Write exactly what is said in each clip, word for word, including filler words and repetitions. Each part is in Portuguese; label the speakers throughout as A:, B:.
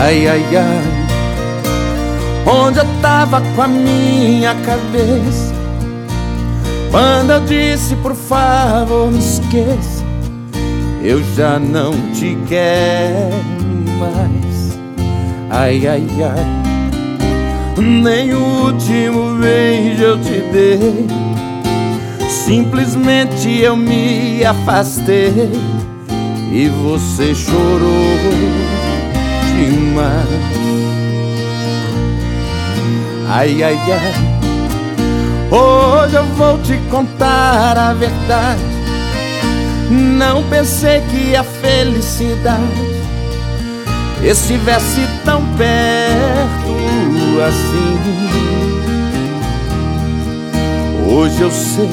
A: Ai, ai, ai, onde eu tava com a minha cabeça quando eu disse por favor me esqueça? Eu já não te quero mais. Ai, ai, ai, nem o último beijo eu te dei, simplesmente eu me afastei e você chorou demais. Ai, ai, ai, hoje eu vou te contar a verdade. Não pensei que a felicidade estivesse tão perto assim. Hoje eu sei,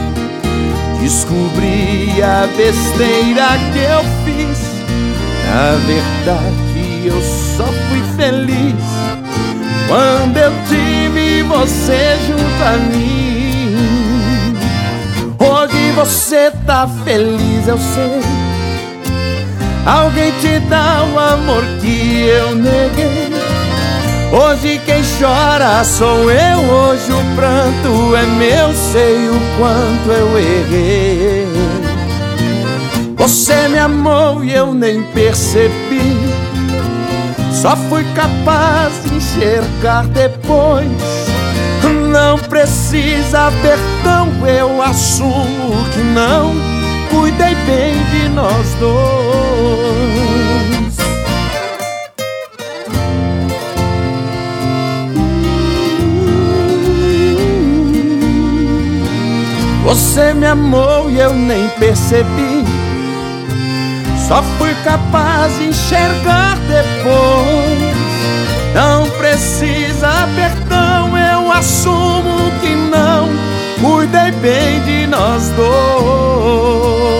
A: descobri a besteira que eu fiz. Na verdade eu só fui feliz quando eu tive você junto a mim. Hoje você tá feliz, eu sei. Alguém te dá o amor que eu neguei. Hoje quem chora sou eu, hoje o pranto é meu, sei o quanto eu errei. Você me amou e eu nem percebi, só fui capaz de enxergar depois. Não precisa perdão, eu assumo que não cuidei bem de nós dois. Você me amou e eu nem percebi, só fui capaz de enxergar depois. Não precisa perdão, eu assumo que não cuidei bem de nós dois.